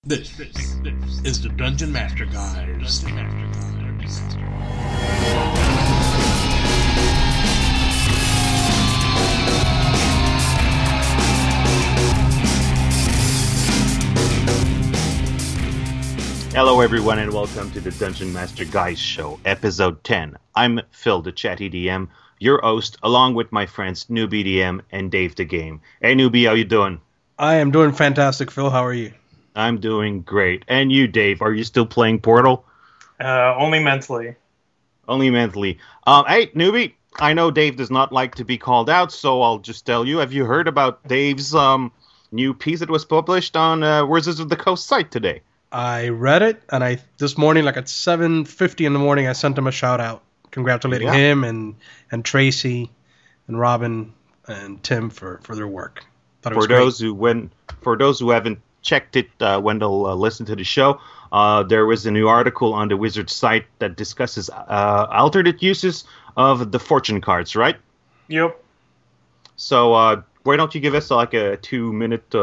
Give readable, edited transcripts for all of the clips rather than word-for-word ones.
This is the Dungeon Master Guys. Hello everyone and welcome to the Dungeon Master Guys Show, episode 10. I'm Phil, the chatty DM, your host, along with my friends Newbie DM and Dave the Game. Hey Newbie, how you doing? I am doing fantastic, Phil. How are you? I'm doing great. And you, Dave, are you still playing Portal? Only mentally. Only mentally. Hey, Newbie, I know Dave does not like to be called out, so I'll just tell you, have you heard about Dave's new piece that was published on Wizards of the Coast site today? I read it, and this morning, like at 7:50 in the morning, I sent him a shout-out congratulating him and Tracy and Robin and Tim for their work. For those who haven't checked it when they'll listen to the show, there was a new article on the Wizards site that discusses alternate uses of the fortune cards, right? Yep. So why don't you give us like a 2-minute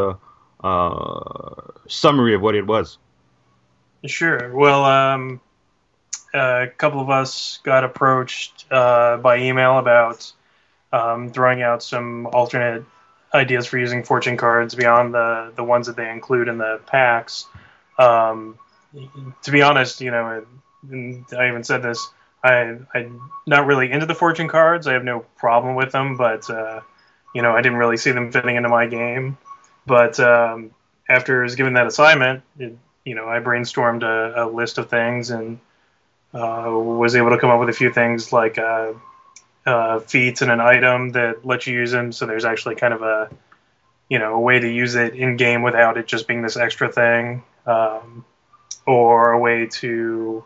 summary of what it was? Sure. Well, a couple of us got approached by email about throwing out some alternate ideas for using fortune cards beyond the ones that they include in the packs. To be honest, you know, I even said this, I'm not really into the fortune cards. I have no problem with them, but, you know, I didn't really see them fitting into my game. But after I was given that assignment, I brainstormed a list of things and was able to come up with a few things like feats and an item that let you use them. So there's actually kind of a way to use it in game without it just being this extra thing, or a way to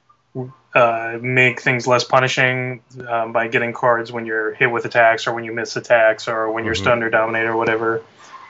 make things less punishing by getting cards when you're hit with attacks or when you miss attacks or when you're stunned or dominated or whatever.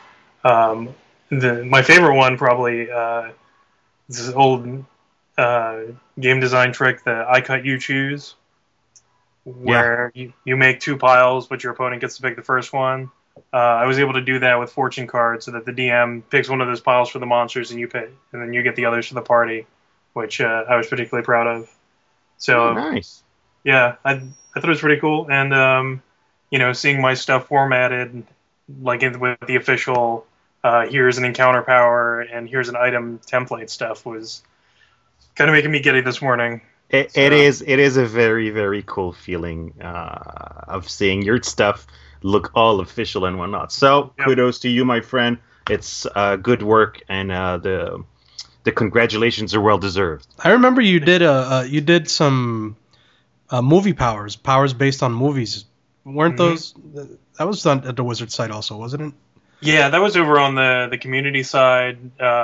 My favorite one probably this is old game design trick, the I cut you choose, where you make two piles, but your opponent gets to pick the first one. I was able to do that with fortune cards so that the DM picks one of those piles for the monsters and you pick, and then you get the others for the party, which I was particularly proud of. So nice. Yeah, I thought it was pretty cool, and seeing my stuff formatted like with the official here's an encounter power and here's an item template stuff was kind of making me giddy this morning. It is a very, very cool feeling of seeing your stuff look all official and whatnot. So kudos to you, my friend. It's good work, and the congratulations are well deserved. I remember you did some movie powers based on movies. Weren't those? That was done at the Wizard site also, wasn't it? Yeah, that was over on the community side.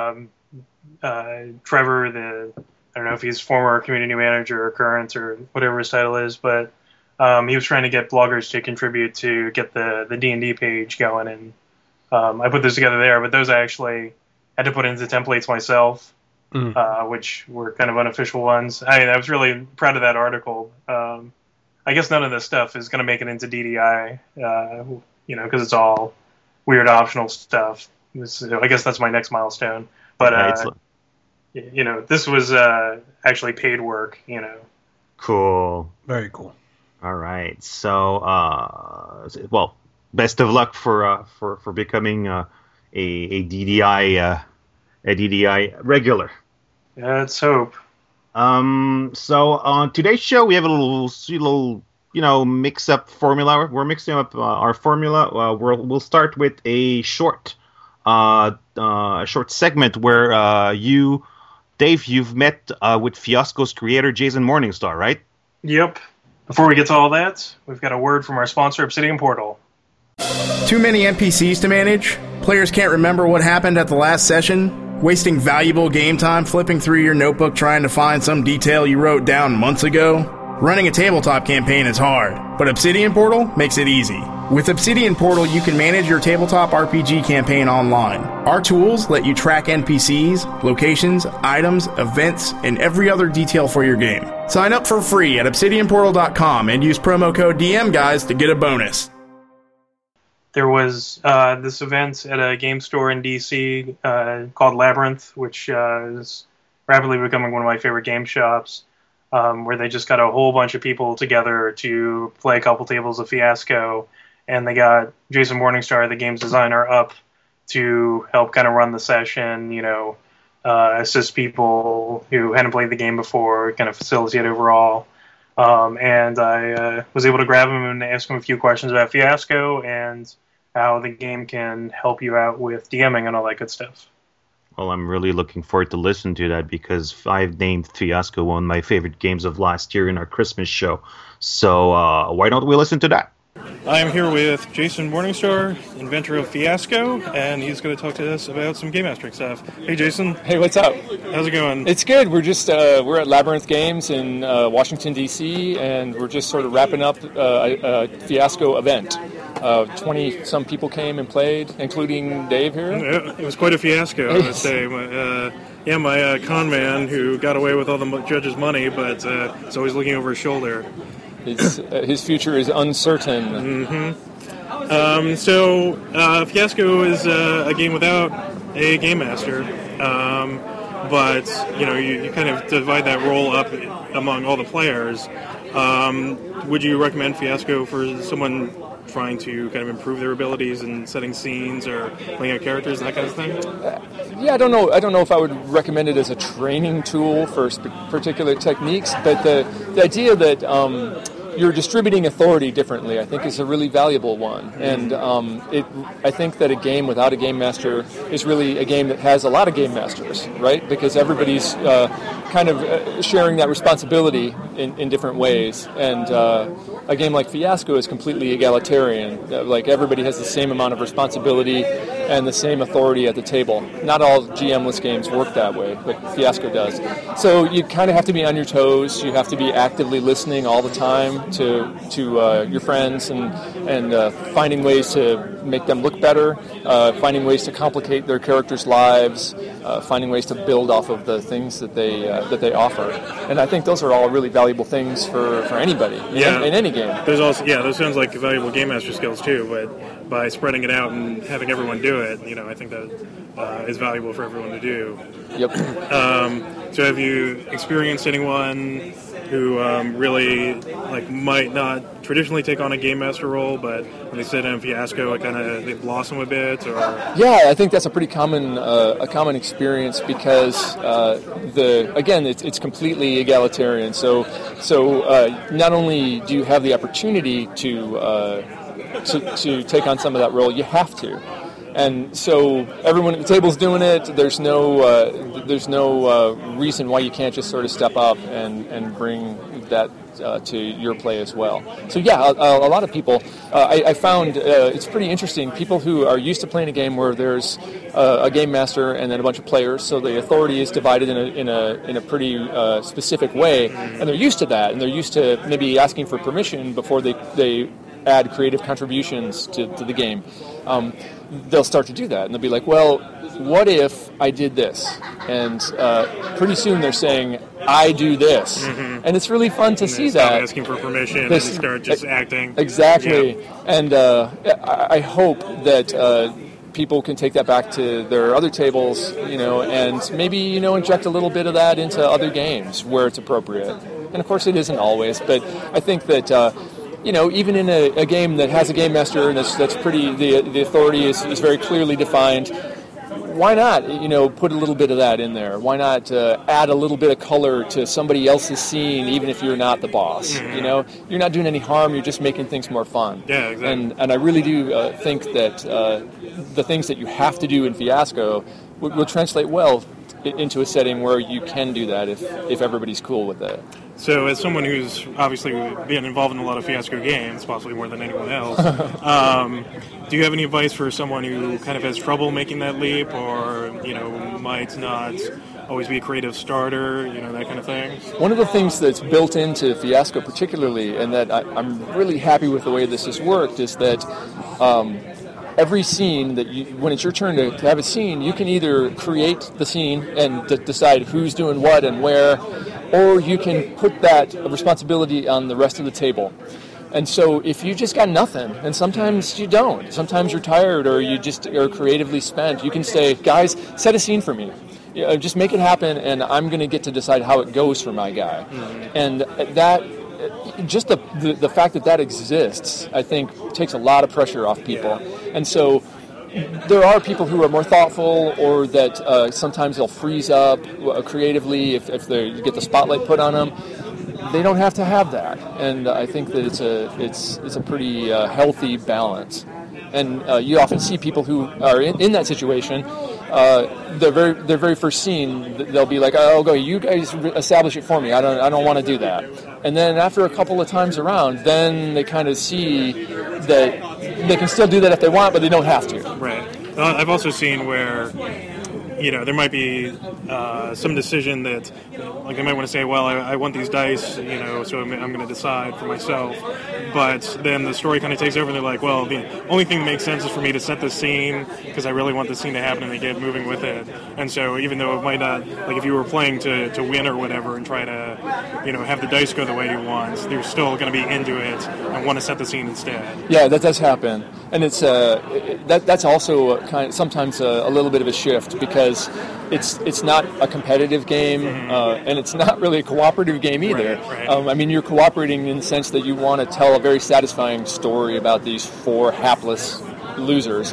Trevor, I don't know if he's former community manager or current or whatever his title is, but he was trying to get bloggers to contribute to get the D&D page going, and I put those together there, but those I actually had to put into templates myself, which were kind of unofficial ones. I was really proud of that article. I guess none of this stuff is going to make it into DDI, because it's all weird optional stuff. So I guess that's my next milestone. But this was actually paid work. Cool. Very cool. All right. So, best of luck for becoming a DDI regular. Yeah, let's hope. So on today's show, we have a little mix-up formula. We're mixing up our formula. We'll start with a short segment where Dave, you've met with Fiasco's creator, Jason Morningstar, right? Yep. Before we get to all that, we've got a word from our sponsor, Obsidian Portal. Too many NPCs to manage? Players can't remember what happened at the last session? Wasting valuable game time flipping through your notebook trying to find some detail you wrote down months ago? Running a tabletop campaign is hard, but Obsidian Portal makes it easy. With Obsidian Portal, you can manage your tabletop RPG campaign online. Our tools let you track NPCs, locations, items, events, and every other detail for your game. Sign up for free at obsidianportal.com and use promo code DMGuys to get a bonus. there was this event at a game store in DC called Labyrinth, which is rapidly becoming one of my favorite game shops, where they just got a whole bunch of people together to play a couple tables of Fiasco, and they got Jason Morningstar, the games designer, up to help kind of run the session, assist people who hadn't played the game before, kind of facilitate overall. And I was able to grab him and ask him a few questions about Fiasco and how the game can help you out with DMing and all that good stuff. Well, I'm really looking forward to listen to that because I've named Fiasco one of my favorite games of last year in our Christmas show. So why don't we listen to that? I am here with Jason Morningstar, inventor of Fiasco, and he's going to talk to us about some game mastering stuff. Hey, Jason. Hey, what's up? How's it going? It's good. We're just we're at Labyrinth Games in Washington, D.C., and we're just sort of wrapping up a Fiasco event. 20-some people came and played, including Dave here. Yeah, it was quite a fiasco, I would say. My con man who got away with all the judges' money, but is always looking over his shoulder. His future is uncertain. Mm-hmm. So Fiasco is a game without a game master, but you kind of divide that role up among all the players. Would you recommend Fiasco for someone trying to kind of improve their abilities in setting scenes or playing out characters, that kind of thing? Yeah, I don't know. I don't know if I would recommend it as a training tool for particular techniques, but the idea that you're distributing authority differently, I think, is a really valuable one. And I think that a game without a game master is really a game that has a lot of game masters, right? Because everybody's kind of sharing that responsibility in different ways. And a game like Fiasco is completely egalitarian. Like, everybody has the same amount of responsibility and the same authority at the table. Not all GM-less games work that way, but Fiasco does. So you kind of have to be on your toes. You have to be actively listening all the time to your friends and finding ways to make them look better, finding ways to complicate their characters' lives, finding ways to build off of the things that they offer. And I think those are all really valuable things for anybody in any game. There's also those sounds like valuable game master skills too, but by spreading it out and having everyone do it, I think that is valuable for everyone to do. Yep. So have you experienced anyone who really might not traditionally take on a game master role, but when they sit down in Fiasco, they blossom a bit? Or yeah, I think that's a pretty common experience because it's completely egalitarian. So not only do you have the opportunity to take on some of that role, you have to. And so everyone at the table's doing it. There's no reason why you can't just sort of step up and bring that to your play as well. So yeah, a lot of people. I found it's pretty interesting. People who are used to playing a game where there's a game master and then a bunch of players, so the authority is divided in a pretty specific way, and they're used to that, and they're used to maybe asking for permission before they add creative contributions to the game. They'll start to do that, and they'll be like, well, what if I did this? And pretty soon they're saying, I do this. Mm-hmm. And it's really fun to see that. Asking for permission and start just acting. Exactly. Yeah. And I hope that people can take that back to their other tables, and maybe, inject a little bit of that into other games where it's appropriate. And of course it isn't always, but I think that even in a game that has a game master and that's pretty, the authority is very clearly defined, why not, put a little bit of that in there? Why not add a little bit of color to somebody else's scene, even if you're not the boss? Mm-hmm. You're not doing any harm. You're just making things more fun. Yeah, exactly. And I really do think that the things that you have to do in Fiasco will translate well into a setting where you can do that if everybody's cool with that. So as someone who's obviously been involved in a lot of Fiasco games, possibly more than anyone else, do you have any advice for someone who kind of has trouble making that leap or, might not always be a creative starter, that kind of thing? One of the things that's built into Fiasco particularly, and that I'm really happy with the way this has worked, is that every scene when it's your turn to have a scene, you can either create the scene and decide who's doing what and where, or you can put that responsibility on the rest of the table. And so if you just got nothing, and sometimes you don't, sometimes you're tired or you just are creatively spent, you can say, guys, set a scene for me. Just make it happen, and I'm going to get to decide how it goes for my guy. Mm-hmm. And that, just the fact that exists, I think, takes a lot of pressure off people. And so there are people who are more thoughtful, or that sometimes they'll freeze up creatively if they get the spotlight put on them. They don't have to have that, and I think that it's a pretty healthy balance. And you often see people who are in that situation. Their very first scene, they'll be like, "Oh, go, you guys establish it for me. I don't want to do that." And then after a couple of times around, then they kind of see that they can still do that if they want, but they don't have to. Right. I've also seen where, there might be some decision that, like, they might want to say, well, I want these dice, so I'm going to decide for myself. But then the story kind of takes over, and they're like, well, the only thing that makes sense is for me to set the scene because I really want the scene to happen, and they get moving with it. And so even though it might not, like if you were playing to win or whatever and try to, have the dice go the way you want, they're still going to be into it and want to set the scene instead. Yeah, that does happen. And it's that's also sometimes a little bit of a shift, because it's not a competitive game, and it's not really a cooperative game either. Right. You're cooperating in the sense that you want to tell a very satisfying story about these 4 hapless losers.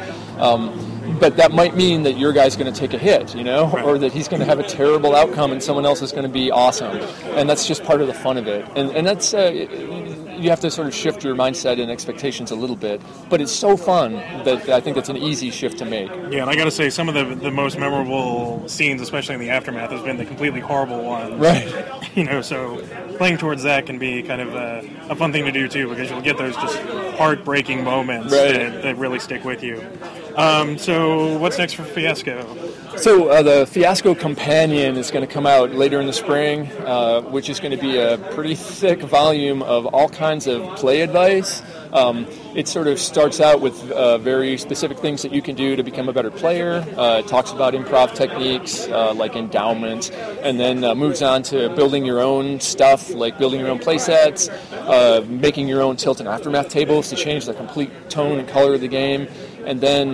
But that might mean that your guy's going to take a hit, right, or that he's going to have a terrible outcome and someone else is going to be awesome. And that's just part of the fun of it. And that's... you have to sort of shift your mindset and expectations a little bit, but it's so fun that I think it's an easy shift to make. Yeah, and I got to say, some of the most memorable scenes, especially in the Aftermath, has been the completely horrible ones. Right. So playing towards that can be kind of a fun thing to do too, because you'll get those just heartbreaking moments, right, that really stick with you. So what's next for Fiasco? So the Fiasco Companion is going to come out later in the spring, which is going to be a pretty thick volume of all kinds of play advice. It sort of starts out with very specific things that you can do to become a better player. It talks about improv techniques like endowment, and then moves on to building your own stuff, like building your own play sets, making your own Tilt and Aftermath tables to change the complete tone and color of the game. And then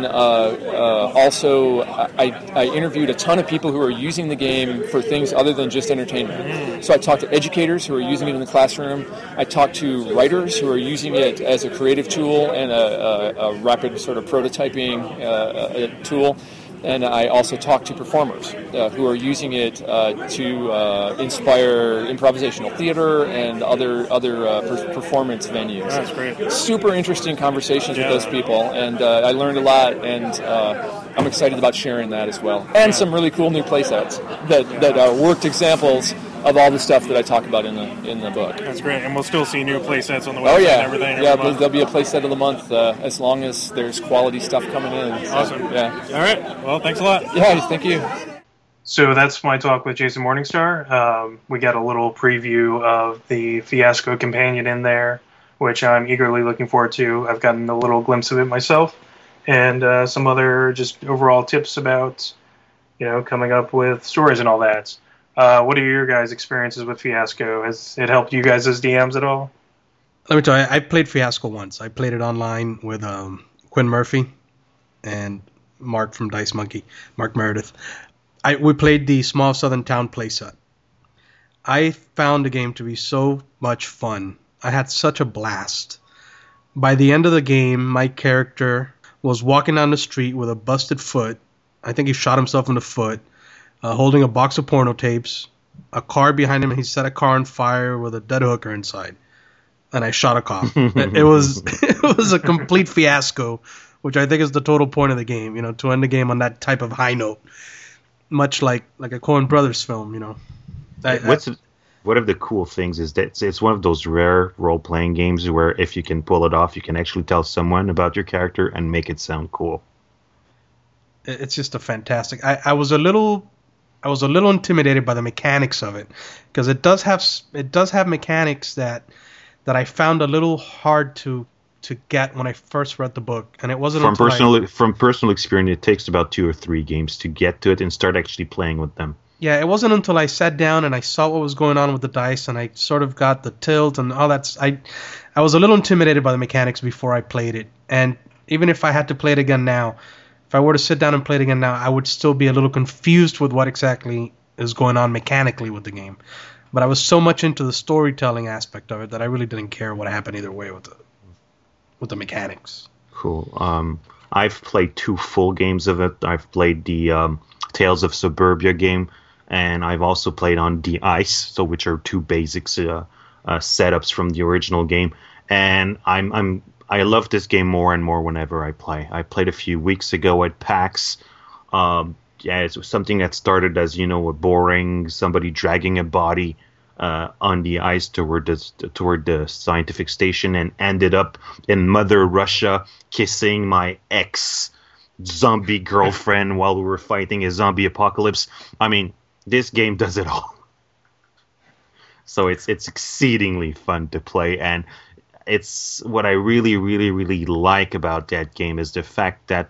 also I interviewed a ton of people who are using the game for things other than just entertainment. So I talked to educators who are using it in the classroom. I talked to writers who are using it as a creative tool and a rapid sort of prototyping tool. And I also talked to performers who are using it to inspire improvisational theater and other performance venues. That's great. Super interesting conversations with those people, and I learned a lot, and I'm excited about sharing that as well. And some really cool new play sets that are worked examples of all the stuff that I talk about in the book. That's great, and we'll still see new play sets on the website. Oh yeah, and everything. Yeah, there'll be a play set of the month as long as there's quality stuff coming in. So, awesome. Yeah. All right. Well, thanks a lot. Yeah, thank you. So that's my talk with Jason Morningstar. We got a little preview of the Fiasco Companion in there, which I'm eagerly looking forward to. I've gotten a little glimpse of it myself, and some other just overall tips about, coming up with stories and all that. What are your guys' experiences with Fiasco? Has it helped you guys as DMs at all? Let me tell you, I played Fiasco once. I played it online with Quinn Murphy and Mark from Dice Monkey, Mark Meredith. We played the Small Southern Town playset. I found the game to be so much fun. I had such a blast. By the end of the game, my character was walking down the street with a busted foot. I think he shot himself in the foot. Holding a box of porno tapes, a car behind him, and he set a car on fire with a dead hooker inside. And I shot a cop. It was a complete fiasco, which I think is the total point of the game, to end the game on that type of high note. Much like a Coen Brothers film, One of the cool things is that it's one of those rare role-playing games where if you can pull it off, you can actually tell someone about your character and make it sound cool. It's just a fantastic... I was a little intimidated by the mechanics of it, because it does have mechanics that I found a little hard to get when I first read the book, and it wasn't from personal experience. It takes about 2 or 3 games to get to it and start actually playing with them. Yeah, it wasn't until I sat down and I saw what was going on with the dice and I sort of got the tilt and all that. I was a little intimidated by the mechanics before I played it. And even if I had to play it again now, if I were to sit down and play it again now, I would still be a little confused with what exactly is going on mechanically with the game. But I was so much into the storytelling aspect of it that I really didn't care what happened either way with the mechanics. Cool. I've played 2 full games of it. I've played the Tales of Suburbia game, and I've also played on the Ice, so which are 2 basics setups from the original game. And I love this game more and more whenever I play. I played a few weeks ago at PAX. It was something that started as, a boring somebody dragging a body on the ice toward the scientific station, and ended up in Mother Russia kissing my ex-zombie girlfriend while we were fighting a zombie apocalypse. I mean, this game does it all. So it's exceedingly fun to play, and it's what I really, really, really like about that game is the fact that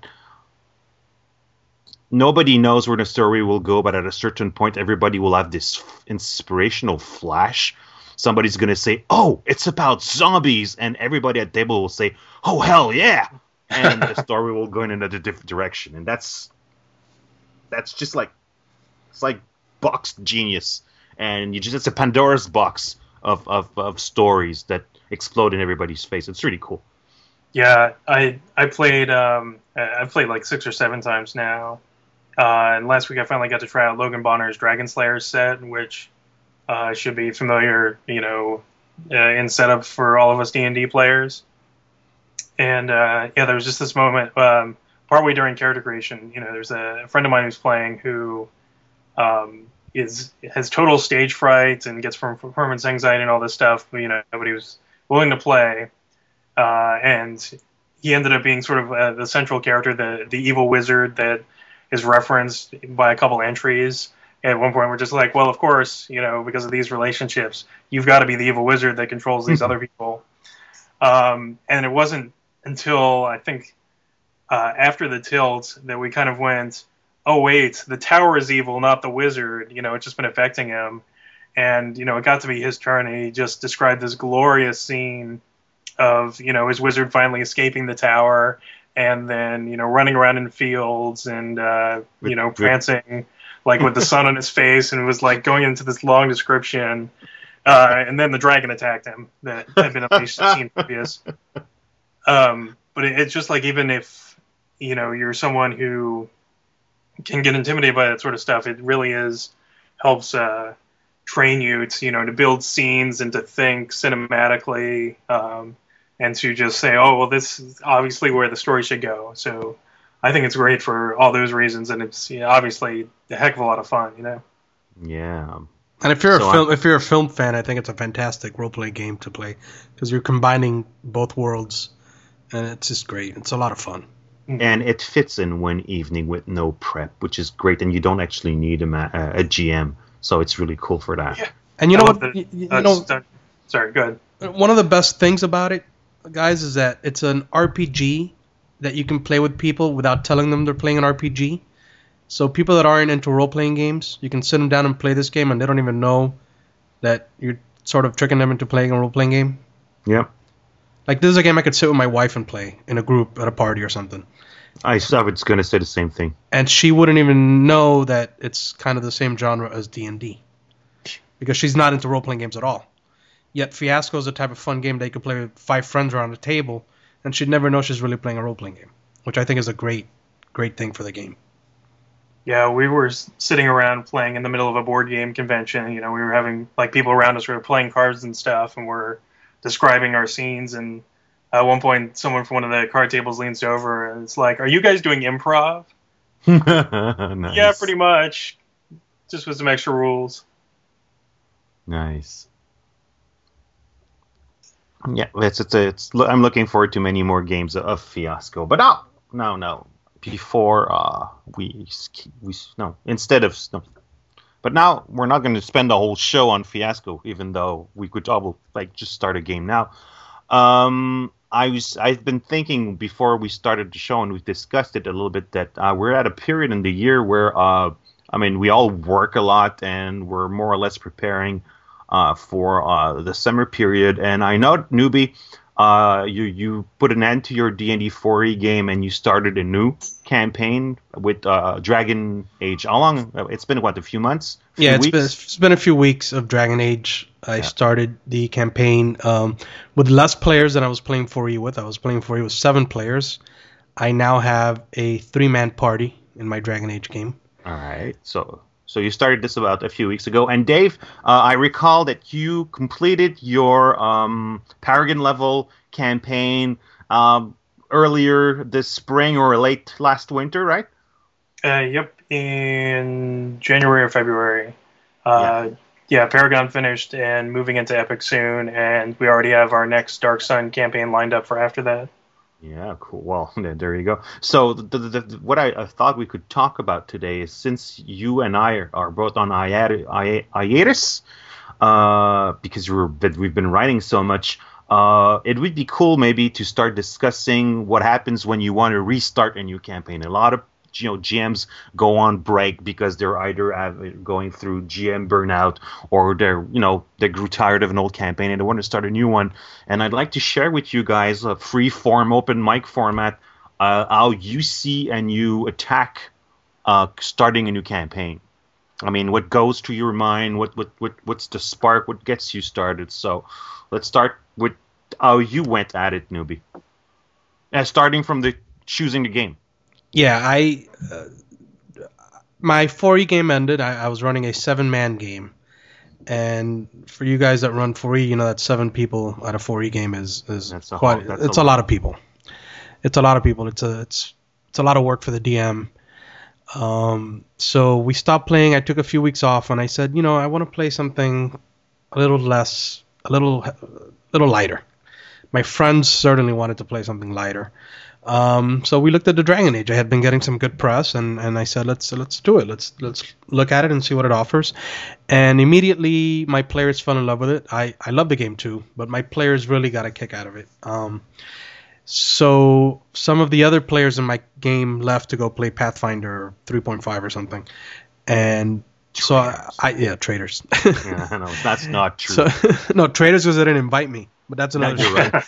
nobody knows where the story will go, but at a certain point, everybody will have this inspirational flash. Somebody's going to say, "Oh, it's about zombies," and everybody at the table will say, "Oh, hell yeah!" And the story will go in another different direction, and that's just like, it's like boxed genius, and it's a Pandora's box of stories that explode in everybody's face. It's really cool. Yeah, I played I've played like 6 or 7 times now. And last week I finally got to try out Logan Bonner's Dragon Slayer set, which should be familiar, in setup for all of us D&D players. And there was just this moment partway during character creation. There's a friend of mine who's playing who has total stage fright and gets performance anxiety and all this stuff. But he was willing to play, and he ended up being sort of the central character, the evil wizard that is referenced by a couple entries. At one point, we're just like, well, of course, because of these relationships, you've got to be the evil wizard that controls these other people. And it wasn't until, I think, after the tilt that we kind of went, oh, wait, the tower is evil, not the wizard. It's just been affecting him. And, it got to be his turn, and he just described this glorious scene of, his wizard finally escaping the tower, and then, running around in fields and, prancing, like, with the sun on his face, and it was, like, going into this long description. And then the dragon attacked him that had been unleashed the scene previous. But it's just, like, even if, you're someone who can get intimidated by that sort of stuff, it really helps train you to, to build scenes and to think cinematically, and to just say, oh, well, this is obviously where the story should go. So I think it's great for all those reasons, and it's obviously a heck of a lot of fun, Yeah. And if you're a film fan, I think it's a fantastic role-play game to play because you're combining both worlds, and it's just great. It's a lot of fun. And it fits in one evening with no prep, which is great, and you don't actually need a GM, so it's really cool for that. Yeah. And you know what? Sorry, go ahead. One of the best things about it, guys, is that it's an RPG that you can play with people without telling them they're playing an RPG. So people that aren't into role-playing games, you can sit them down and play this game, and they don't even know that you're sort of tricking them into playing a role-playing game. Yep. Like, this is a game I could sit with my wife and play in a group at a party or something. I was going to say the same thing. And she wouldn't even know that it's kind of the same genre as D&D. Because she's not into role-playing games at all. Yet Fiasco is the type of fun game that you could play with 5 friends around a table, and she'd never know she's really playing a role-playing game, which I think is a great, great thing for the game. Yeah, we were sitting around playing in the middle of a board game convention. We were having people around us were playing cards and stuff, and we're describing our scenes. And at one point, someone from one of the card tables leans over and it's like, "Are you guys doing improv?" Nice. Yeah, pretty much. Just with some extra rules. Nice. Yeah, I'm looking forward to many more games of Fiasco. But no. Before But now we're not going to spend the whole show on Fiasco, even though we could just start a game now. I've been thinking before we started the show, and we discussed it a little bit, that we're at a period in the year where I mean, we all work a lot, and we're more or less preparing for the summer period. And I know, Newbie, you put an end to your D&D 4e game, and you started a new campaign with Dragon Age. How long? It's been, what, a few months? It's been a few weeks of Dragon Age. I started the campaign with less players than I was playing 4e with. I was playing 4e with 7 players. I now have a 3-man party in my Dragon Age game. All right. So you started this about a few weeks ago. And Dave, I recall that you completed your Paragon level campaign earlier this spring or late last winter, right? Yep, in January or February. Paragon finished and moving into Epic soon, and we already have our next Dark Sun campaign lined up for after that. Yeah, cool. Well, there you go. So what I thought we could talk about today is, since you and I are both on hiatus, because we've been writing so much, it would be cool maybe to start discussing what happens when you want to restart a new campaign. A lot of GMs go on break because they're either going through GM burnout, or they grew tired of an old campaign and they want to start a new one. And I'd like to share with you guys a free form, open mic format, how you see and you attack starting a new campaign. I mean, what goes through your mind? What's the spark? What gets you started? So let's start with how you went at it, Newbie. Starting from the choosing the game. Yeah, my 4e game ended. I was running a 7-man game, and for you guys that run 4e, that 7 people at a 4e game is quite. It's a lot of people. It's a lot of people. It's a lot of work for the DM. So we stopped playing. I took a few weeks off, and I said, I want to play something a little lighter. My friends certainly wanted to play something lighter. So we looked at the Dragon Age. I had been getting some good press, and I said, let's do it. Let's look at it and see what it offers. And immediately my players fell in love with it. I love the game too, but my players really got a kick out of it. So some of the other players in my game left to go play Pathfinder 3.5 or something. And so traitors. Yeah, no, that's not true. No, traitors because they didn't invite me. But that's another story. Right.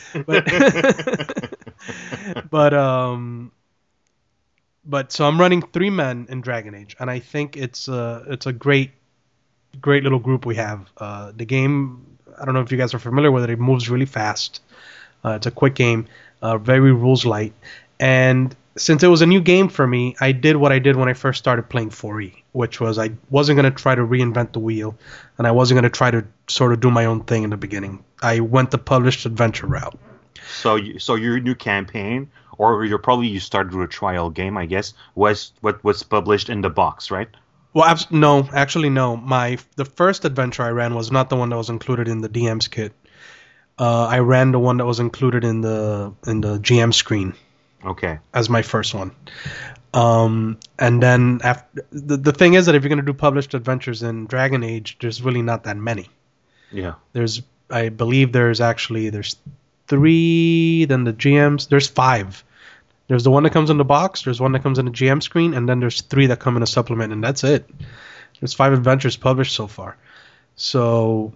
but so I'm running 3 men in Dragon Age, and I think it's a great little group we have. The game, I don't know if you guys are familiar with it. It moves really fast. It's a quick game, very rules light, and since it was a new game for me, I did what I did when I first started playing 4e, which was I wasn't going to try to reinvent the wheel, and I wasn't going to try to sort of do my own thing in the beginning. I went the published adventure route. So your new campaign, or you started with a trial game, I guess, was what was published in the box, right? Well, no. The first adventure I ran was not the one that was included in the DM's kit. I ran the one that was included in the GM screen. Okay. As my first one. And then after, the thing is that if you're going to do published adventures in Dragon Age, there's really not that many. Yeah. I believe there's 3, then the GMs, there's 5. There's the one that comes in the box, there's one that comes in the GM screen, and then there's 3 that come in a supplement, and that's it. There's 5 adventures published so far. So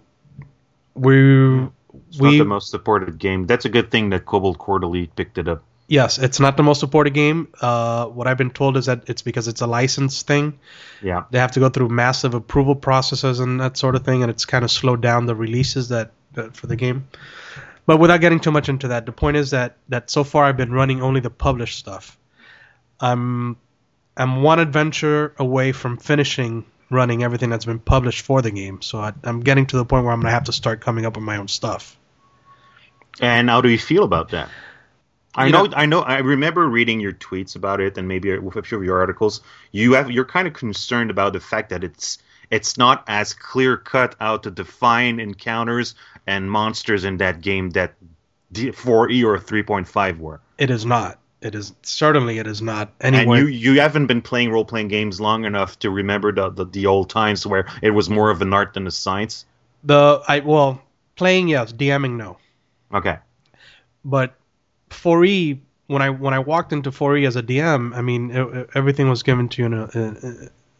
it's not the most supported game. That's a good thing that Kobold Quarterly picked it up. Yes, it's not the most supported game. What I've been told is that it's because it's a license thing. Yeah. They have to go through massive approval processes and that sort of thing, and it's kind of slowed down the releases for the game. But without getting too much into that, the point is that so far I've been running only the published stuff. I'm one adventure away from finishing running everything that's been published for the game, so I'm getting to the point where I'm going to have to start coming up with my own stuff. And how do you feel about that? I know. I remember reading your tweets about it, and maybe a few of your articles. You're kind of concerned about the fact that it's not as clear cut how to define encounters and monsters in that game that 4E or 3.5 were. It is not. It is not. Anyway. And you haven't been playing role playing games long enough to remember the old times where it was more of an art than a science. Playing, yes. DMing, no. Okay. But 4E, when I walked into 4E as a DM, I mean, everything was given to you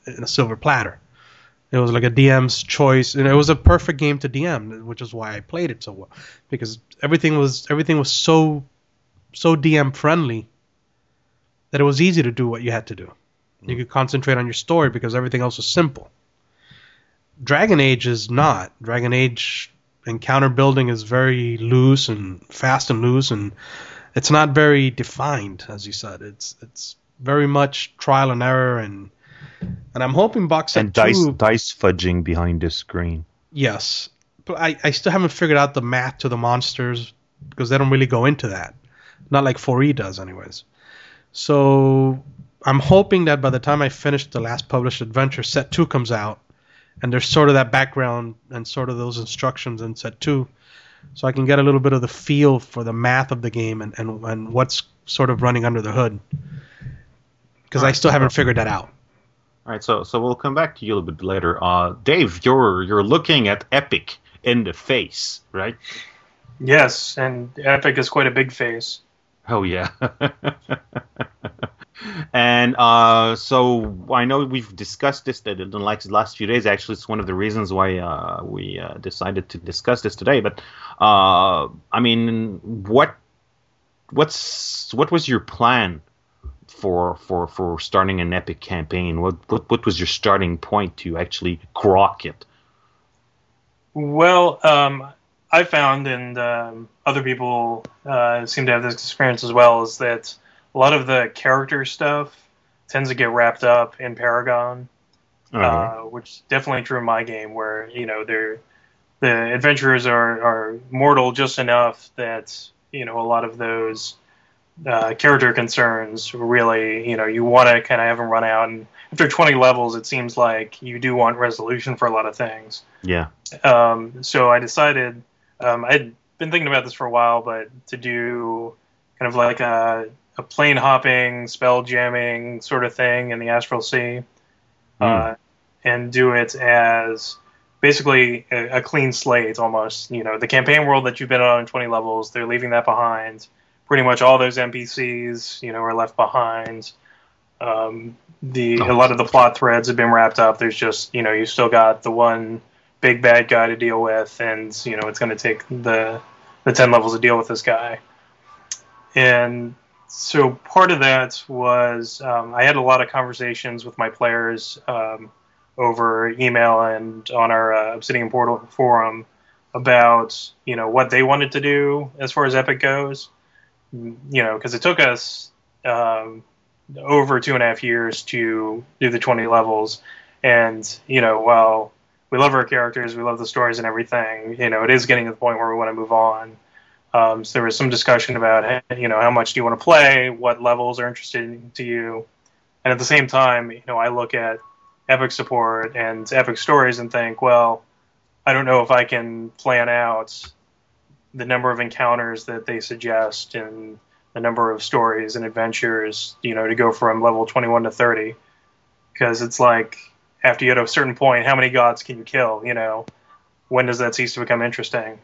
in a silver platter. It was like a DM's choice, and it was a perfect game to DM, which is why I played it so well, because everything was so DM friendly that it was easy to do what you had to do. You could concentrate on your story because everything else was simple. Dragon Age is not. Dragon Age encounter building is very loose and fast and loose, and it's not very defined, as you said. It's very much trial and error, and I'm hoping box set and 2... dice fudging behind the screen. Yes, but I still haven't figured out the math to the monsters because they don't really go into that. Not like 4E does, anyways. So I'm hoping that by the time I finish the last published adventure, set 2 comes out, and there's sort of that background and sort of those instructions in set 2, so I can get a little bit of the feel for the math of the game and what's sort of running under the hood. Because I still haven't figured that out. All right, so we'll come back to you a little bit later. Dave, you're looking at Epic in the face, right? Yes, and Epic is quite a big face. Oh, yeah. And so I know we've discussed this in the last few days. Actually, it's one of the reasons why we decided to discuss this today. But I mean, what was your plan for starting an Epic campaign? What was your starting point to actually grok it? Well, I found, and other people seem to have this experience as well, is that a lot of the character stuff tends to get wrapped up in Paragon, which is definitely true in my game, where the adventurers are mortal just enough that a lot of those character concerns really you want to kind of have them run out, and after 20 levels, it seems like you do want resolution for a lot of things. Yeah. So I decided I'd been thinking about this for a while, but to do kind of like a plane hopping, spell jamming sort of thing in the Astral Sea, and do it as basically a clean slate almost. The campaign world that you've been on in 20 levels, they're leaving that behind. Pretty much all those NPCs, are left behind. A lot of the plot threads have been wrapped up. There's just, you still got the one big bad guy to deal with, and it's going to take the 10 levels to deal with this guy. And so part of that was I had a lot of conversations with my players over email and on our Obsidian Portal forum about what they wanted to do as far as Epic goes. Because it took us over 2.5 years to do the 20 levels, and while we love our characters, we love the stories and everything, it is getting to the point where we want to move on. So there was some discussion about, how much do you want to play, what levels are interesting to you, and at the same time, I look at Epic support and Epic stories and think, well, I don't know if I can plan out the number of encounters that they suggest and the number of stories and adventures, to go from level 21 to 30, because it's like after you hit a certain point, how many gods can you kill? When does that cease to become interesting?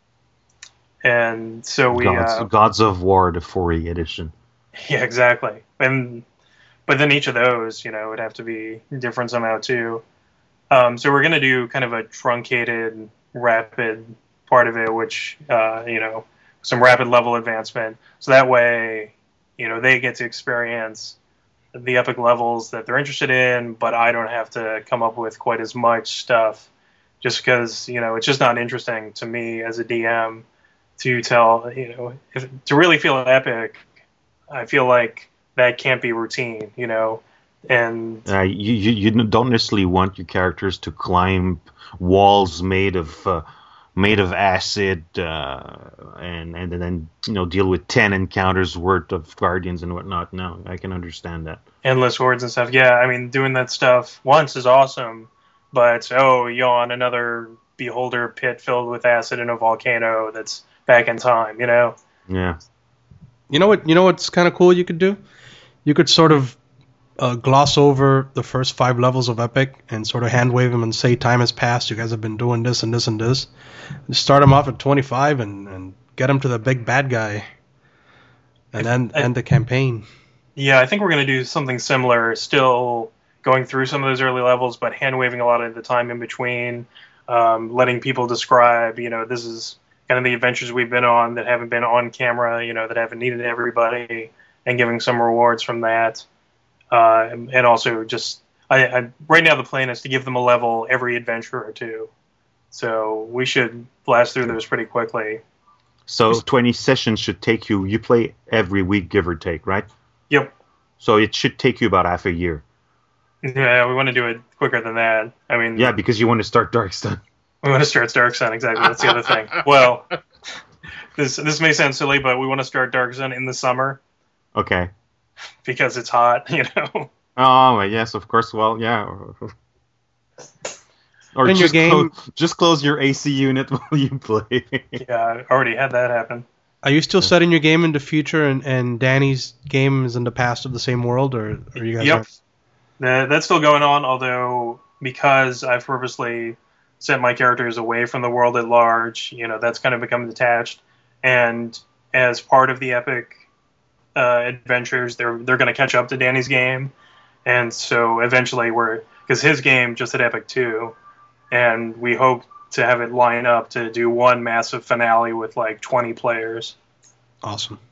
And so we Gods of War, the 4E edition. Yeah, exactly. But then each of those, would have to be different somehow too. So we're going to do kind of a truncated, rapid part of it, which some rapid level advancement. So that way, they get to experience the Epic levels that they're interested in, but I don't have to come up with quite as much stuff, just because it's just not interesting to me as a DM to tell, to really feel epic. I feel like that can't be routine, and you don't necessarily want your characters to climb walls made of acid and then deal with 10 encounters worth of guardians and whatnot. No, I can understand that. Endless hordes and stuff. Yeah, I mean, doing that stuff once is awesome, but yawn, another beholder pit filled with acid in a volcano that's back in time. Yeah. You know what's kind of cool you could do? You could sort of gloss over the first 5 levels of Epic and sort of hand wave them and say time has passed, you guys have been doing this and this and this. Just start them off at 25 and get them to the big bad guy and then end the campaign. Yeah, I think we're going to do something similar, still going through some of those early levels, but hand waving a lot of the time in between, letting people describe, this is kind of the adventures we've been on that haven't been on camera, that haven't needed everybody, and giving some rewards from that. And also just, I right now the plan is to give them a level every adventure or two. So we should blast through those pretty quickly. So 20 sessions should take you play every week, give or take, right? Yep. So it should take you about half a year. Yeah, we want to do it quicker than that. I mean... Yeah, because you want to start Dark Sun. We want to start Dark Sun, exactly. That's the other thing. Well, this may sound silly, but we want to start Dark Sun in the summer. Okay. Because it's hot, Oh, yes, of course. Well, yeah. Or in just, your game, just close your AC unit while you play. Yeah, I already had that happen. Are you still setting your game in the future, and Danny's game is in the past of the same world, or are you guys? Yep, that's still going on. Although because I've purposely set my characters away from the world at large, that's kind of become detached. And as part of the Epic adventures, they're going to catch up to Danny's game, and so eventually because his game just hit Epic 2. And we hope to have it line up to do one massive finale with like 20 players. Awesome.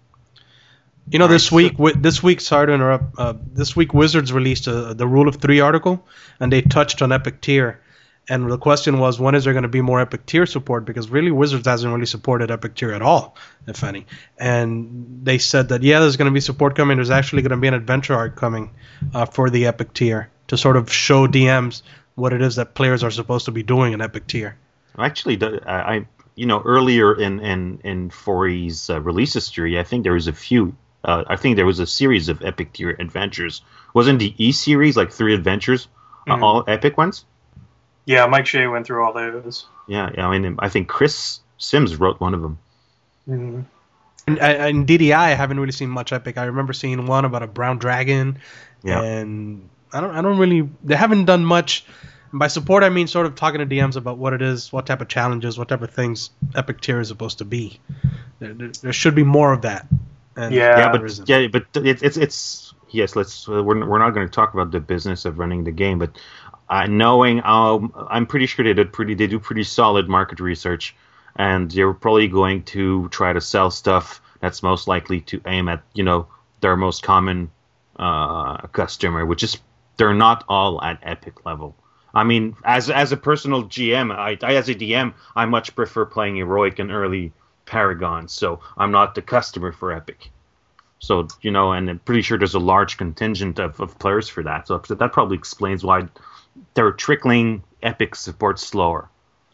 This week, sorry to interrupt. This week, Wizards released the Rule of 3 article, and they touched on Epic Tier. And the question was, when is there going to be more Epic Tier support? Because really, Wizards hasn't really supported Epic Tier at all, if any. And they said that, there's going to be support coming. There's actually going to be an adventure arc coming for the Epic Tier to sort of show DMs what it is that players are supposed to be doing in Epic Tier. Actually, earlier in 4E's release history, I think there was a few. I think there was a series of Epic Tier adventures. Wasn't the E series like 3 adventures, all epic ones? Yeah, Mike Shea went through all those. Yeah. I mean, I think Chris Sims wrote one of them. Mm-hmm. In DDI, I haven't really seen much epic. I remember seeing one about a brown dragon, and I don't really. They haven't done much. And by support, I mean sort of talking to DMs about what it is, what type of challenges, what type of things Epic Tier is supposed to be. There should be more of that. And but it's yes. We're not going to talk about the business of running the game, but knowing I'm pretty sure they do pretty solid market research, and they're probably going to try to sell stuff that's most likely to aim at their most common customer, which is they're not all at Epic level. I mean, as a personal GM, as a DM, I much prefer playing Heroic and early Paragon, so I'm not the customer for Epic. So, and I'm pretty sure there's a large contingent of players for that. So that probably explains why they're trickling Epic support slower.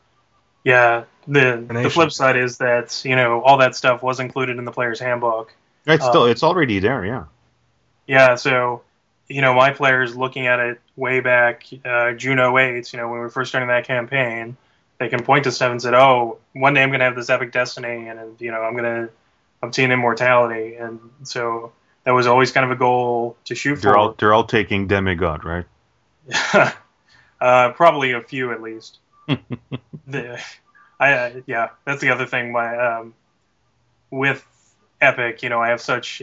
Yeah, the flip side is that, all that stuff was included in the player's handbook. It's already there, yeah. Yeah, so, my players looking at it way back June 08, when we were first starting that campaign, they can point to stuff and say, oh, one day I'm going to have this epic destiny, and, I'm going to obtain immortality. And so that was always kind of a goal to shoot for. They're all taking Demigod, right? Probably a few at least. That's the other thing. With Epic, I have such.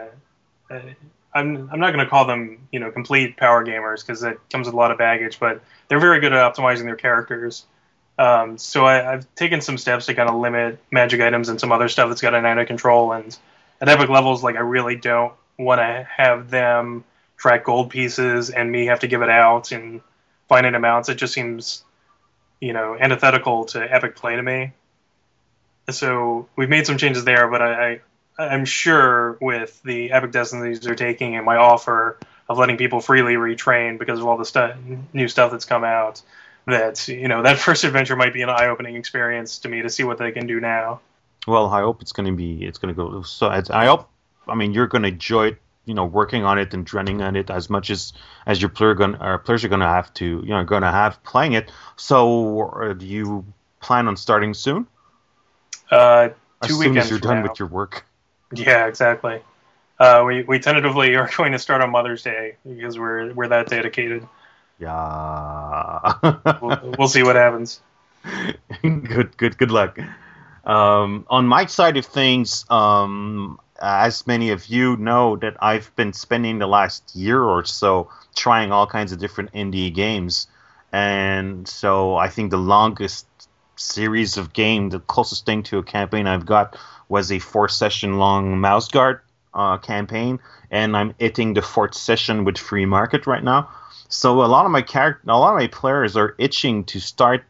I'm not going to call them, complete power gamers because that comes with a lot of baggage, but they're very good at optimizing their characters. So I've taken some steps to kind of limit magic items and some other stuff that's gotten out of control. And at Epic levels, I really don't want to have them track gold pieces and me have to give it out in finite amounts. It just seems, antithetical to Epic play to me. So we've made some changes there, but I'm sure with the Epic Destinies they're taking and my offer of letting people freely retrain because of all the new stuff that's come out, that that first adventure might be an eye-opening experience to me to see what they can do now. Well, I hope it's going to go. So I hope. I mean, you're going to enjoy it. Working on it and running on it as much as your players are going to have to. Going to have playing it. So, do you plan on starting soon? 2 as weekends soon as you're from done now. with your work. Yeah, exactly. We tentatively are going to start on Mother's Day because we're that dedicated. Yeah. We'll see what happens. Good luck. On my side of things, as many of you know, that I've been spending the last year or so trying all kinds of different indie games. And so I think the longest series of game, the closest thing to a campaign I've got was a 4-session long Mouse Guard campaign, and I'm hitting the 4th session with Free Market right now. So a lot of my players are itching to start,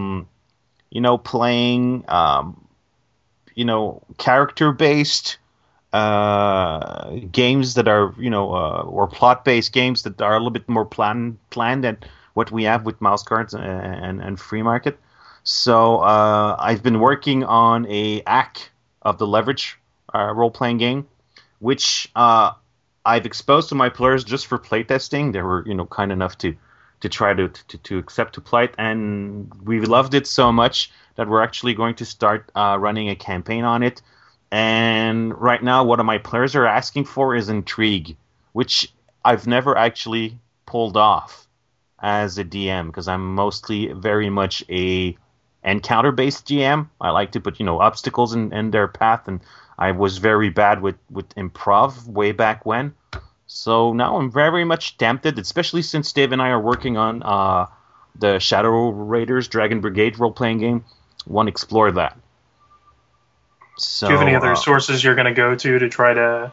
playing, character-based games that are, or plot-based games that are a little bit more planned than what we have with Mouse Guards and Free Market. So I've been working on a ACK of the Leverage role-playing game, which I've exposed to my players just for playtesting. They were, kind enough to try to accept to play it, and we loved it so much that we're actually going to start running a campaign on it. And right now, what my players are asking for is intrigue, which I've never actually pulled off as a DM, because I'm mostly very much a encounter-based GM. I like to put, obstacles in their path, and I was very bad with improv way back when. So now I'm very much tempted, especially since Dave and I are working on the Shadow Raiders Dragon Brigade role-playing game. Want to explore that. So, do you have any other sources you're going to go to try to,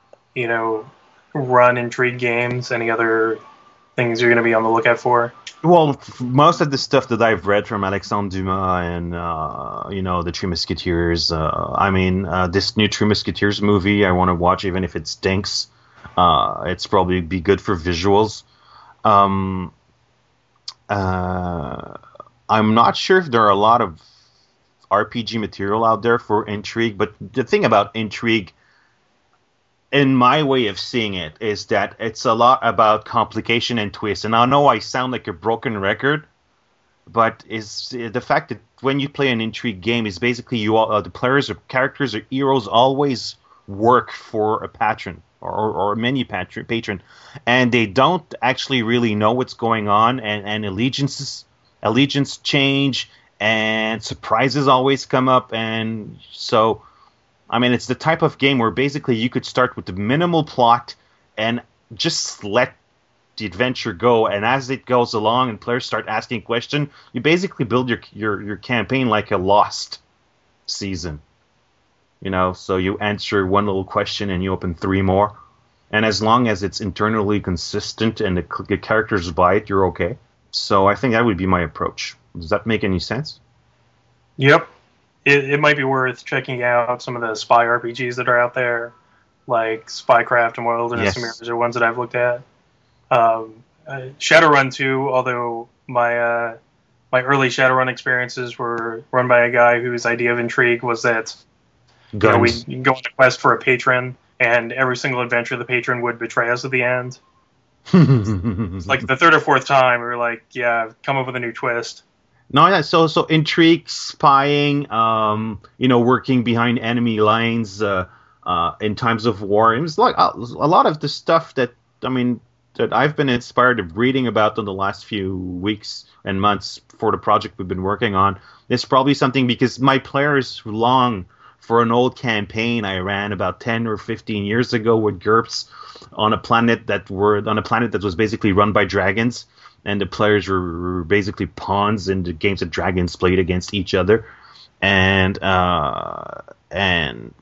run intrigue games? Any other things you're going to be on the lookout for? Well, most of the stuff that I've read from Alexandre Dumas and, the Three Musketeers, this new Three Musketeers movie I want to watch, even if it stinks. It's probably be good for visuals. I'm not sure if there are a lot of RPG material out there for intrigue, but the thing about intrigue, in my way of seeing it, is that it's a lot about complication and twist. And I know I sound like a broken record, but is the fact that when you play an intrigue game is basically the players or characters or heroes always work for a patron or a mini patron, and they don't actually really know what's going on, and allegiance change, and surprises always come up. And so it's the type of game where basically you could start with the minimal plot and just let the adventure go, and as it goes along and players start asking questions, you basically build your campaign like a Lost season. So you answer one little question and you open 3 more. And as long as it's internally consistent and the characters buy it, you're okay. So I think that would be my approach. Does that make any sense? Yep. It might be worth checking out some of the spy RPGs that are out there, like Spycraft and Wilderness of Mirrors are ones that I've looked at. Shadowrun 2, although my early Shadowrun experiences were run by a guy whose idea of intrigue was that we go on a quest for a patron, and every single adventure the patron would betray us at the end. It's like the 3rd or 4th time we were like, yeah, come up with a new twist. No, yeah. So intrigue, spying, working behind enemy lines in times of war. It was like a lot of the stuff that I've been inspired of reading about in the last few weeks and months for the project we've been working on. It's probably something because my players long for an old campaign I ran about 10 or 15 years ago with GURPS on a planet that was basically run by dragons, and the players were basically pawns in the games that dragons played against each other. And some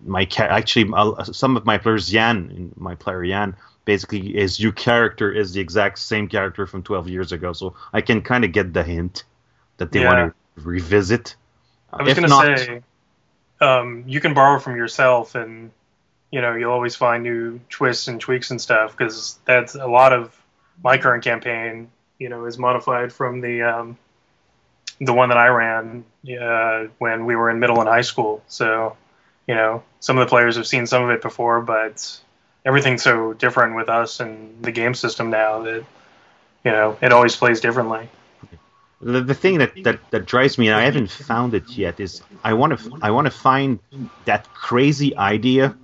of my players, my player Jan, basically your character is the exact same character from 12 years ago. So I can kind of get the hint that they want to revisit. I was going to say, you can borrow from yourself, and you'll always find new twists and tweaks and stuff, because that's a lot of my current campaign. Is modified from the one that I ran when we were in middle and high school. So, some of the players have seen some of it before, but everything's so different with us and the game system now that, it always plays differently. The thing that drives me, and I haven't found it yet, is I want to find that crazy idea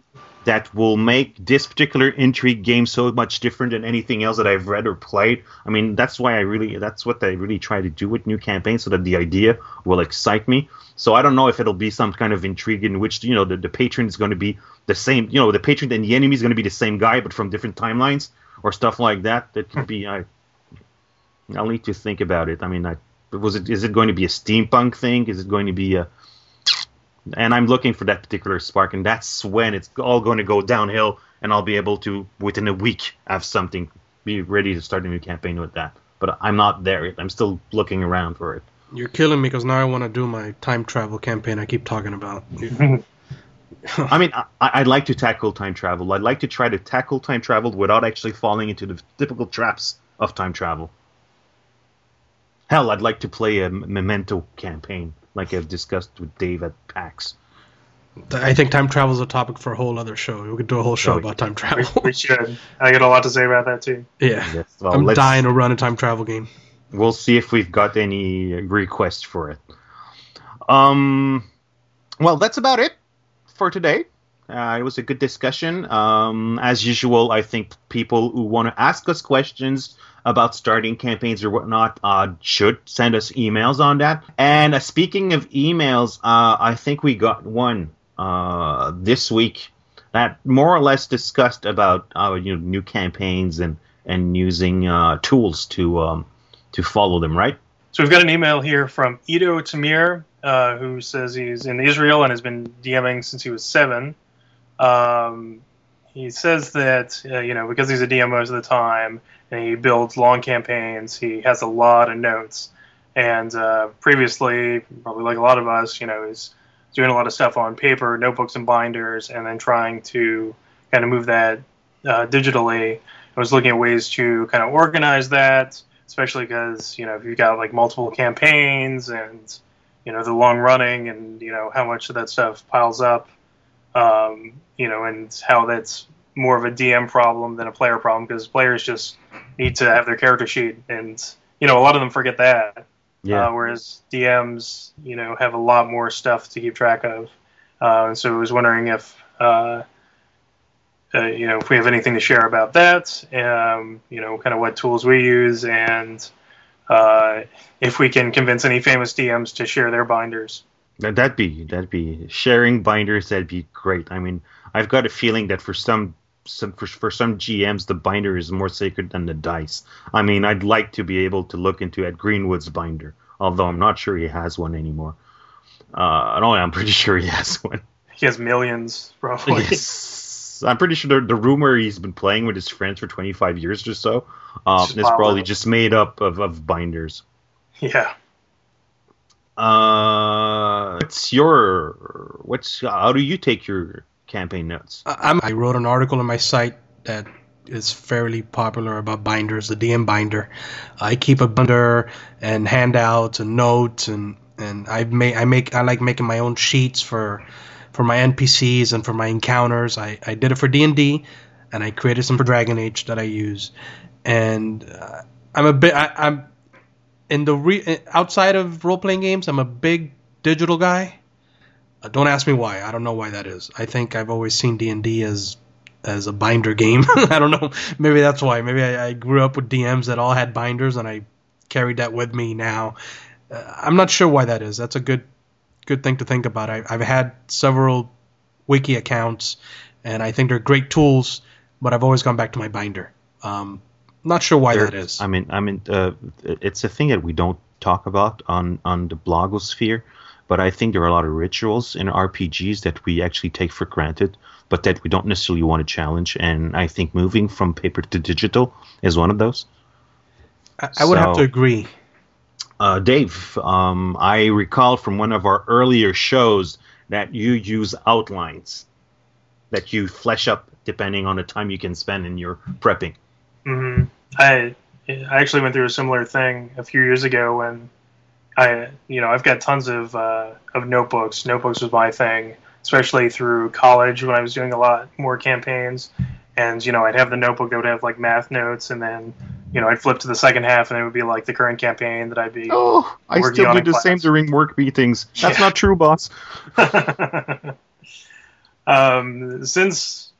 that will make this particular intrigue game so much different than anything else that I've read or played. I mean, that's what I really try to do with new campaigns, so that the idea will excite me. So I don't know if it'll be some kind of intrigue in which, the patron is going to be the same, the patron and the enemy is going to be the same guy, but from different timelines or stuff like that. That could be, I'll need to think about it. I mean, is it going to be a steampunk thing? Is it going to be and I'm looking for that particular spark, and that's when it's all going to go downhill, and I'll be able to, within a week, have something, be ready to start a new campaign with that. But I'm not there yet. I'm still looking around for it. You're killing me, because now I want to do my time travel campaign I keep talking about. I mean, I'd like to tackle time travel. I'd like to try to tackle time travel without actually falling into the typical traps of time travel. Hell, I'd like to play a Memento campaign, like I've discussed with Dave at PAX. I think time travel is a topic for a whole other show. We could do a whole show about time travel. We should. I got a lot to say about that, too. Yeah. Yes, well, I'm dying to run a time travel game. We'll see if we've got any requests for it. Well, that's about it for today. It was a good discussion. As usual, I think people who want to ask us questions about starting campaigns or whatnot should send us emails on that. And speaking of emails, I think we got one this week that more or less discussed about new campaigns and using tools to follow them, right? So we've got an email here from Ido Tamir, who says he's in Israel and has been DMing since he was 7. He says that, because he's a DM most of the time and he builds long campaigns, he has a lot of notes. And previously, probably like a lot of us, he's doing a lot of stuff on paper, notebooks and binders, and then trying to kind of move that digitally. I was looking at ways to kind of organize that, especially because, if you've got like multiple campaigns and, the long running and, how much of that stuff piles up. And how that's more of a DM problem than a player problem, because players just need to have their character sheet, and a lot of them forget that. Yeah. Whereas DMs, have a lot more stuff to keep track of. And so I was wondering if, if we have anything to share about that, kind of what tools we use, and if we can convince any famous DMs to share their binders. That'd be sharing binders. That'd be great. I mean, I've got a feeling that for some GMs, the binder is more sacred than the dice. I mean, I'd like to be able to look into Ed Greenwood's binder, although I'm not sure he has one anymore. No, I'm pretty sure he has one. He has millions, probably. Yes. I'm pretty sure the rumor he's been playing with his friends for 25 years or so is probably just made up of binders. Yeah. How do you take your campaign notes? I wrote an article on my site that is fairly popular about binders, the DM binder. I keep a binder and handouts and notes, and I like making my own sheets for my NPCs and for my encounters. I did it for D&D, and I created some for Dragon Age that I use. And I'm outside of role-playing games, I'm a big digital guy. Don't ask me why. I don't know why that is. I think I've always seen D&D as a binder game. I don't know. Maybe that's why. Maybe I grew up with DMs that all had binders, and I carried that with me now. I'm not sure why that is. That's a good thing to think about. I've had several wiki accounts, and I think they're great tools, but I've always gone back to my binder. Not sure why that is. I mean, it's a thing that we don't talk about on the blogosphere, but I think there are a lot of rituals in RPGs that we actually take for granted, but that we don't necessarily want to challenge. And I think moving from paper to digital is one of those. I would have to agree. Dave, I recall from one of our earlier shows that you use outlines that you flesh up depending on the time you can spend in your prepping. Mm-hmm. I actually went through a similar thing a few years ago when I've got tons of notebooks. Notebooks was my thing, especially through college when I was doing a lot more campaigns. And, I'd have the notebook that would have like math notes, and then, I'd flip to the second half and it would be like the current campaign that I'd be I still do the same during work meetings. That's not true, boss. Since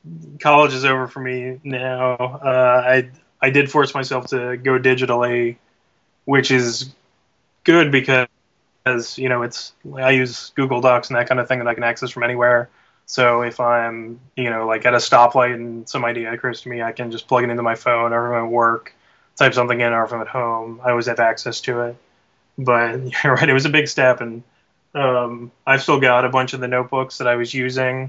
college is over for me now. I did force myself to go digitally, which is good because I use Google Docs and that kind of thing that I can access from anywhere. So if I'm like at a stoplight and some idea occurs to me, I can just plug it into my phone, or if I'm at work, type something in, or if I'm at home, I always have access to it. But you're right, it was a big step, and I've still got a bunch of the notebooks that I was using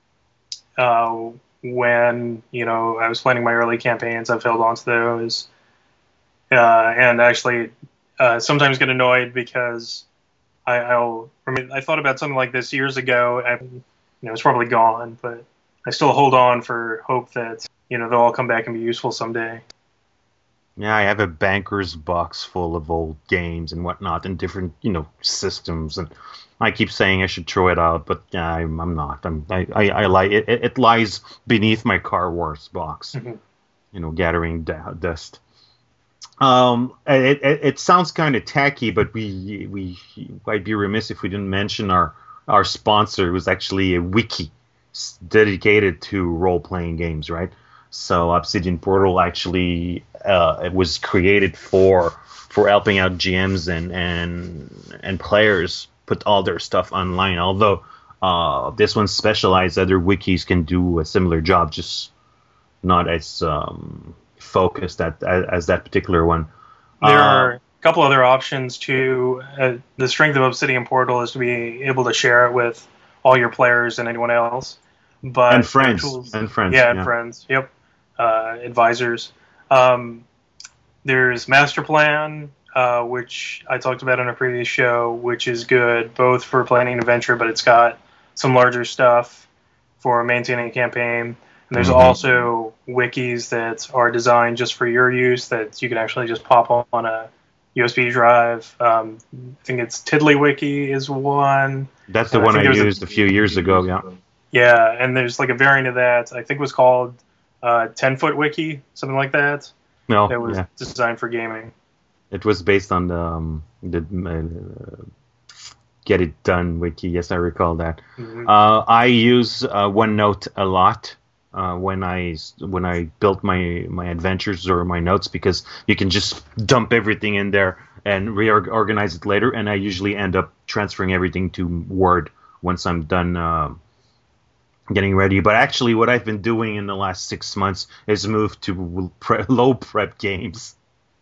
when I was planning my early campaigns. I've held on to those, and actually sometimes get annoyed because I thought about something like this years ago, and it's probably gone, but I still hold on for hope that they'll all come back and be useful someday. Yeah, I have a banker's box full of old games and whatnot, and different systems, and I keep saying I should throw it out, but I'm not. I lie. It lies beneath my Car Wars box, gathering dust. It sounds kind of tacky, but I'd be remiss if we didn't mention our sponsor. It was actually a wiki dedicated to role-playing games, right? So Obsidian Portal actually it was created for helping out GMs and players put all their stuff online. Although this one's specialized, other wikis can do a similar job, just not as focused as that particular one. There are a couple other options too. The strength of Obsidian Portal is to be able to share it with all your players and anyone else. But and friends. Yeah, and friends. Yep. Advisors. There's Master Plan, which I talked about on a previous show, which is good both for planning an adventure, but it's got some larger stuff for maintaining a campaign. And there's also wikis that are designed just for your use that you can actually just pop on a USB drive. I think it's TiddlyWiki is one. That's the one I used a few years ago, yeah. Yeah, and there's like a variant of that. I think it was called 10-foot wiki, something like that. No, that was designed for gaming. It was based on the Get It Done wiki. Yes, I recall that. I use OneNote a lot when I built my adventures or my notes, because you can just dump everything in there and reorganize it later. And I usually end up transferring everything to Word once I'm done getting ready. But actually what I've been doing in the last 6 months is move to low prep games.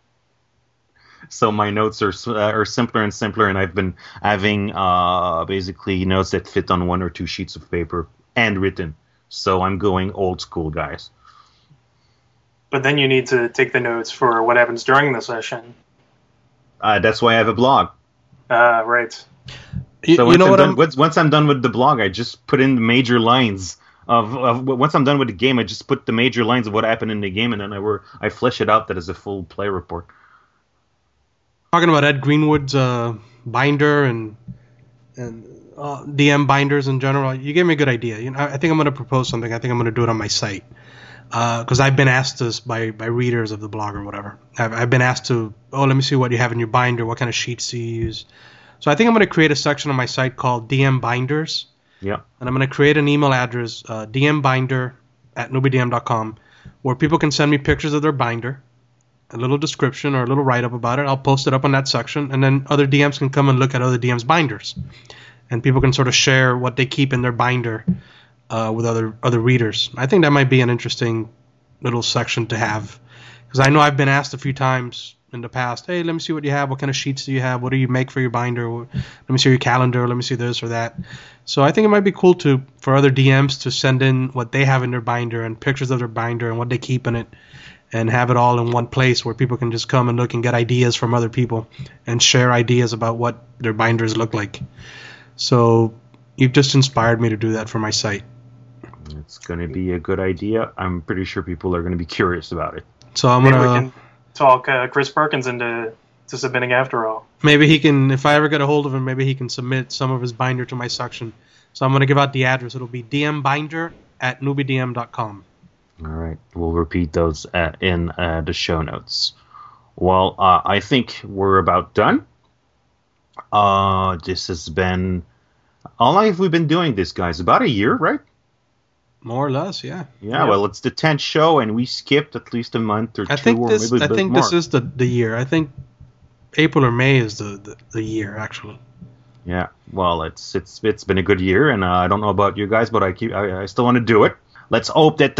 So my notes are simpler and simpler, and I've been having basically notes that fit on 1 or 2 sheets of paper and written. So I'm going old school, guys. But then you need to take the notes for what happens during the session. That's why I have a blog. Right. So once I'm done with the blog, I just put in the major lines of once I'm done with the game, I just put the major lines of what happened in the game, and then I flesh it out that as a full play report. Talking about Ed Greenwood's binder and DM binders in general, you gave me a good idea. I think I'm going to propose something. I think I'm going to do it on my site, because I've been asked this by readers of the blog or whatever. I've been asked to, let me see what you have in your binder. What kind of sheets do you use? So I think I'm going to create a section on my site called DM Binders. Yeah. And I'm going to create an email address, dmbinder@newbiedm.com, where people can send me pictures of their binder, a little description or a little write-up about it. I'll post it up on that section, and then other DMs can come and look at other DMs' binders. And people can sort of share what they keep in their binder with other readers. I think that might be an interesting little section to have, because I know I've been asked a few times in the past, hey, let me see what you have. What kind of sheets do you have? What do you make for your binder? Let me see your calendar. Let me see this or that. So I think it might be cool for other DMs to send in what they have in their binder and pictures of their binder and what they keep in it, and have it all in one place where people can just come and look and get ideas from other people and share ideas about what their binders look like. So you've just inspired me to do that for my site. It's going to be a good idea. I'm pretty sure people are going to be curious about it. So I'm going to... We can talk Chris Perkins into submitting after all. Maybe he can, if I ever get a hold of him, maybe he can submit some of his binder to my section. So I'm going to give out the address. It'll be dmbinder@newbiedm.com. All right. We'll repeat those in the show notes. Well, I think we're about done. This has been... How long have we been doing this, guys? About a year, right? More or less, yeah. Yeah, well, it's the 10th show, and we skipped at least a month or two. I think this more. is the year. I think April or May is the year, actually. Yeah, well, it's been a good year, and I don't know about you guys, but I still want to do it. Let's hope that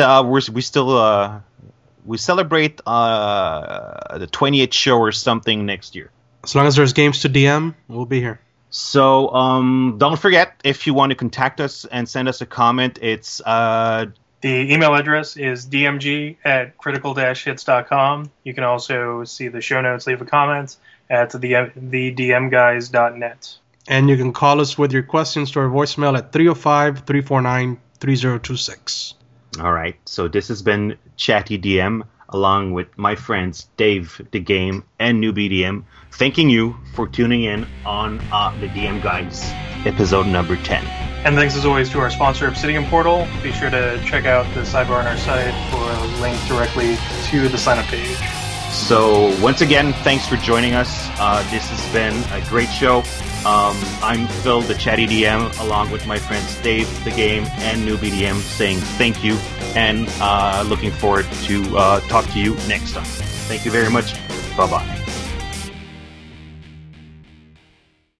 we celebrate the 28th show or something next year. As long as there's games to DM, we'll be here. So don't forget, if you want to contact us and send us a comment, it's the email address is dmg@critical-hits.com. You can also see the show notes, leave a comment at thedmguys.net. And you can call us with your questions to our voicemail at 305-349-3026. All right, so this has been Chatty DM, along with my friends Dave, the Game, and Newbie DM, thanking you for tuning in on the DM Guys, episode number 10. And thanks as always to our sponsor, Obsidian Portal. Be sure to check out the sidebar on our site for a link directly to the sign-up page. So once again, thanks for joining us. This has been a great show. I'm Phil, the Chatty DM, along with my friends Dave, the Game, and Newbie DM, saying thank you and looking forward to talk to you next time. Thank you very much. Bye-bye.